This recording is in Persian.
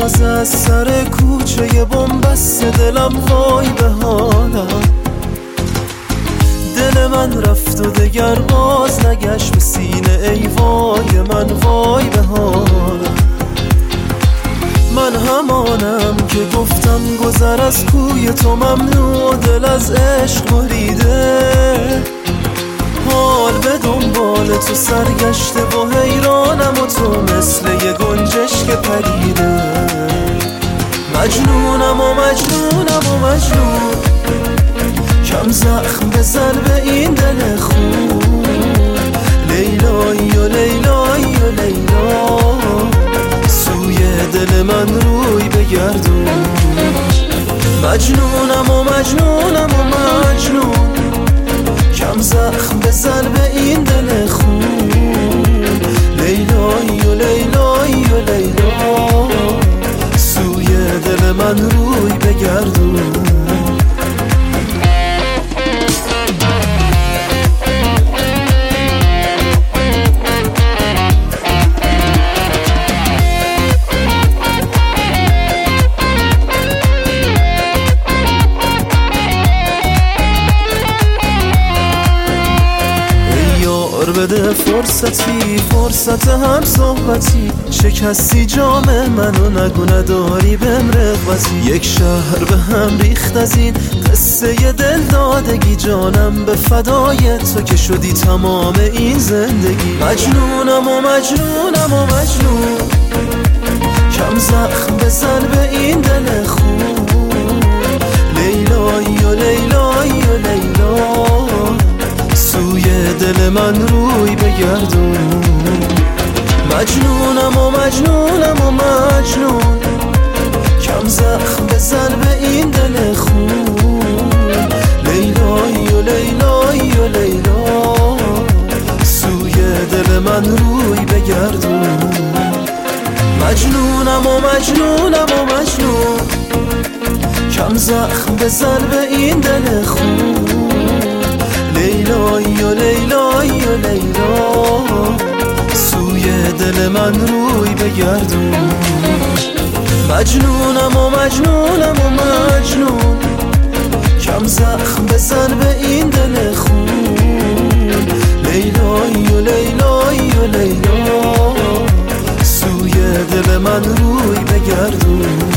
تازه از سر کوچه بنبست دلم وای به حالم. دل من رفت و دگر باز نگشت به سینه، ای وای من وای به حالم. من همانم که گفتم گذر از کوی تو ممنوع، دل از عشق بریده، حال به دنبال تو سرگشته و حیرانم و تو مثل یه گنجشک پریده. مجنونم و مجنونم و مجنون، کم زخم بزن به این دل خون. لیلایی و لیلایی و لیلا، سوی دل من روی بگردون. مجنونم و مجنونم و مجنون، کم زخم بزن به این دل خون. لیلایی و لیلایی و لیلا، سوی دل من روی بگردون. بده فرصتی، فرصت هم صحبتی، شکستی جام منو نگو نداری بهم رغبتی. یک شهر به هم ریخت از این قصه دل دادگی، جانم به فدای تو که شدی تمام این زندگی. مجنونم و مجنونم و مجنون، کم زخم بزن به این دل خون. لیلایی و لیلایی و لیلا، سوی دل من روی بگردون. مجنونم و مجنونم و مجنون، کم زخم بزن به این دل خون. لیلایی و لیلایی و لیلا، سوی دل من روی بگردون. مجنونم و مجنونم و مجنون، کم زخم بزن به این دل خون. لیلایی و لیلایی و لیلا، سوی دل من روی بگردون. مجنونم و مجنونم و مجنون، کم زخم بزن به این دل خون. لیلایی و لیلایی و لیلا، سوی دل من روی بگردون.